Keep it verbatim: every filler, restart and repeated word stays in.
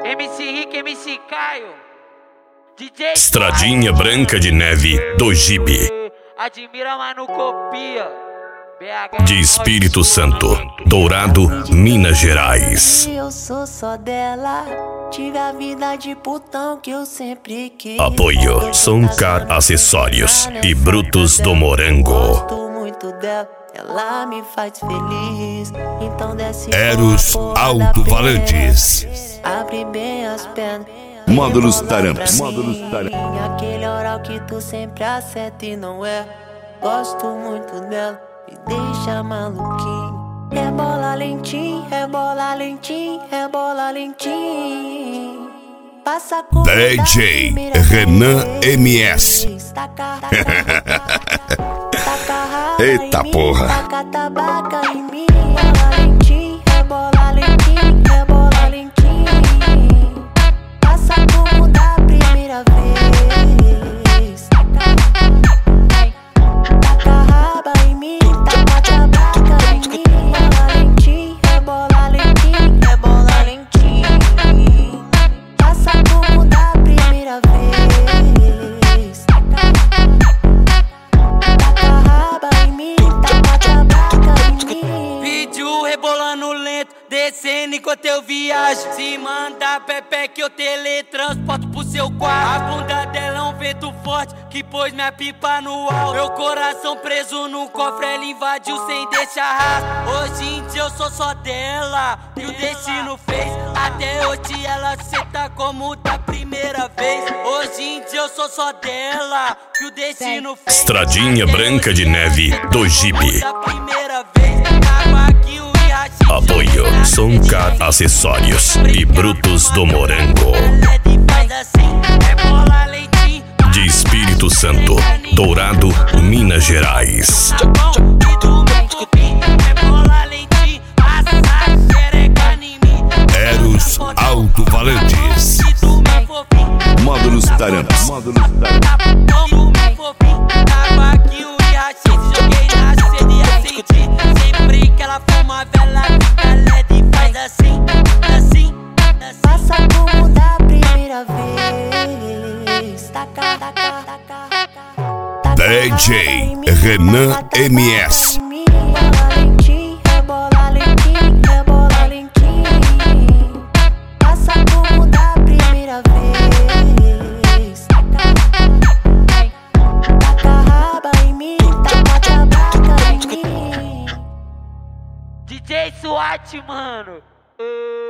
M C Rick, M C Caio, D J Estradinha Branca de Neve do Jeep. Admira, mas não copia. B H De Espírito Santo, Dourado, Minas Gerais. Eu sou só dela. Tive a vida de putão que eu sempre quis. Apoio Soncar Acessórios e Brutos do Morango. Gosto muito dela, ela me faz feliz. Então desce Eros Alto-Falantes. Abre bem as pernas. Módulos Rebola Taramps. pra Módulos mim. Taramps. Aquele oral que tu sempre acerta e não é. Gosto muito dela, me deixa maluquinho. Rebola lentinho, rebola lentinho, rebola lentinho. Passa com D J Renan M S. Eita porra. Taca tabaca em mim, rebola lentinho, rebola lentinho, rebola lentinho. Passa como da primeira vez. Taca raba em mim, taca tabaca em mim, rebola lentinho, rebola lentinho, rebola lentinho. Passa como da primeira vez. Taca raba em mim, taca tabaca em mim. Vídeo rebolando lento, descendo enquanto eu viajo. Se manda Pepe que eu teletransporto pro seu quarto. A bunda dela é um vento forte que pôs minha pipa no alto. Meu coração preso no cofre, ela invadiu sem deixar rastro. Hoje em dia eu sou só dela, que o destino fez. Até hoje ela senta como da primeira vez. Hoje em dia eu sou só dela, que o destino fez. Estradinha Branca de Neve do Jeep. Da primeira vez, tava aqui o Iachi. Apoio Soncar Acessórios e Brutos do Morango. De Espírito Santo, Dourado, Minas Gerais. Eros Alto-Falantes. Módulos Taramps. Módulos Taramps. Tava aqui o Iachi, joguei na sede e acendi. Sempre que ela fuma vela, fica L E D, faz assim, assim, assim. Passa como da primeira vez. Taca, taca, taca, taca. D J Renan M S. Rebola lentinho, rebola lentinho, rebola lentinho. Passa como da primeira vez. Taca raba em mim, taca tabaca em mim. D J SWAT, mano.